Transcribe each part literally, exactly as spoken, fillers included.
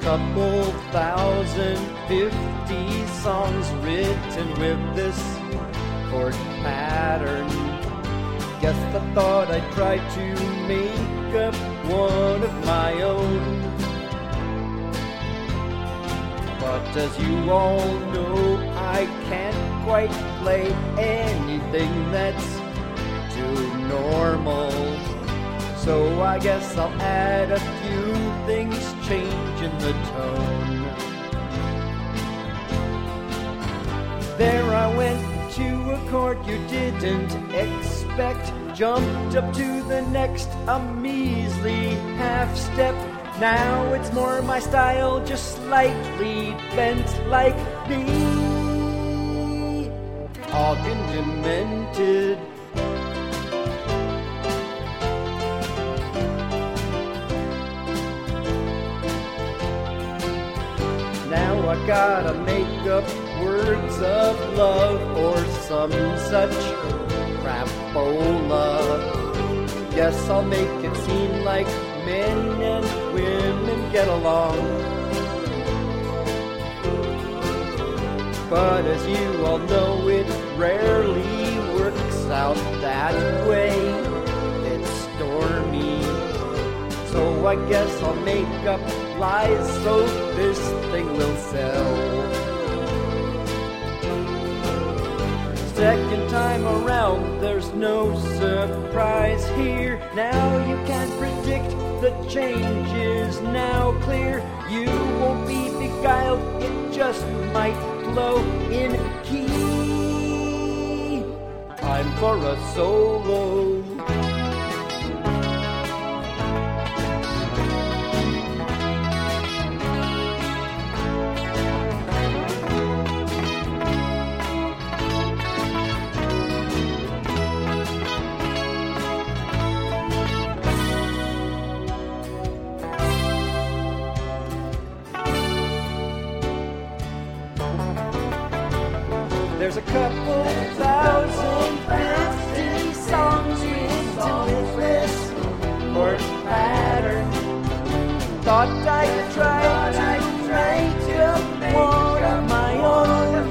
couple thousand fifty songs written with this chord pattern. Guess I thought I'd try to make up one of my own. But as you all know, I can't quite play anything that's too normal. So I guess I'll add a few things, changing the tone. There I went to a chord you didn't expect, jumped up to the next, a measly half step. Now it's more my style, just slightly bent like me, organ demented. Now I gotta make up words of love or some such crapola. Guess I'll make it seem like men and women get along. But as you all know, it rarely works out that way. It's stormy, so I guess I'll make up lies so this thing will sell. Second time around, there's no surprise here. Now you can predict the change is now clear. You won't be beguiled, it just might flow in key. Time for a solo. There's a couple thousand fifty songs written with this chord pattern. Thought I'd try to make up one of my own,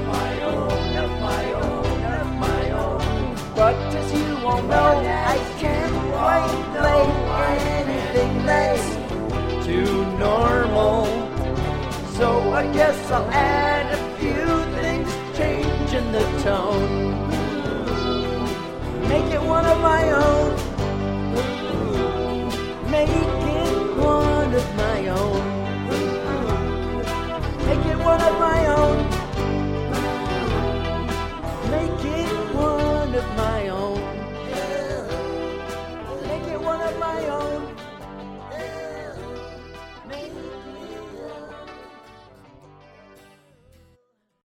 but as you all know, I can't quite play anything that's too normal. So I guess I'll add a few things, changing the tone, make it one of my own.